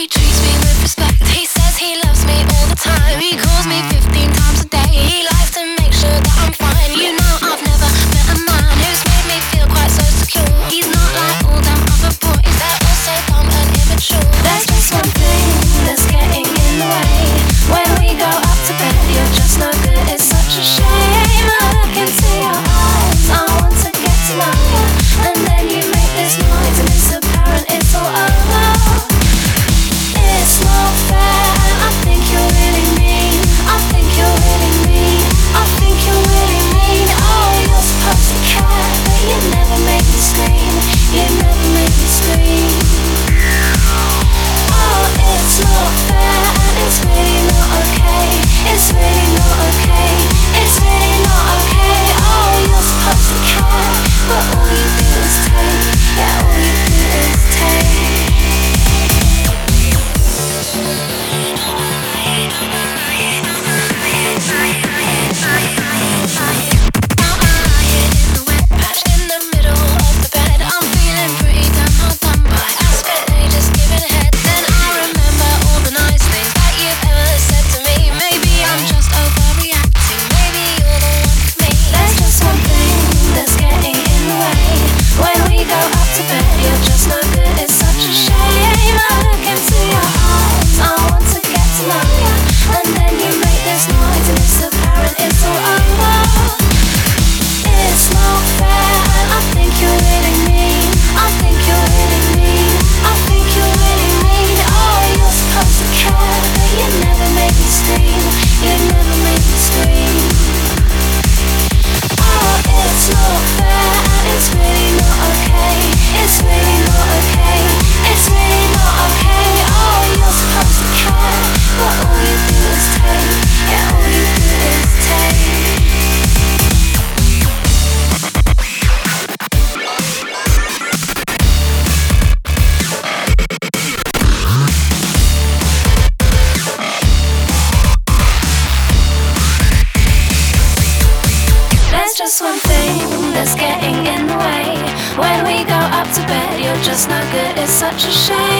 He treats me with respect. He says he loves me all the time. He calls me 15 times a day. He likes to make sure that I'm fine. You know I've never met a man who's made me feel quite so secure. He's not like all them other boys. They're all so dumb and immature. There's just one thing that's getting in the way. When we go up to bed, you're just no good. It's such a shame. I look into your eyes. I want to get to know you, and then you make this noise, and it's apparent it's all over. It's not fair, and I think you're really mean. I think you're really mean. I think you're really mean. Oh, you're supposed to care, but you never make me scream. You never make me scream. Oh, it's not fair, and it's really not okay. It's really not okay. It's really not okay. Oh, you're supposed to care, but all you do is take. Yeah, all you do is take. Just one thing that's getting in the way. When we go up to bed, you're just no good. It's such a shame.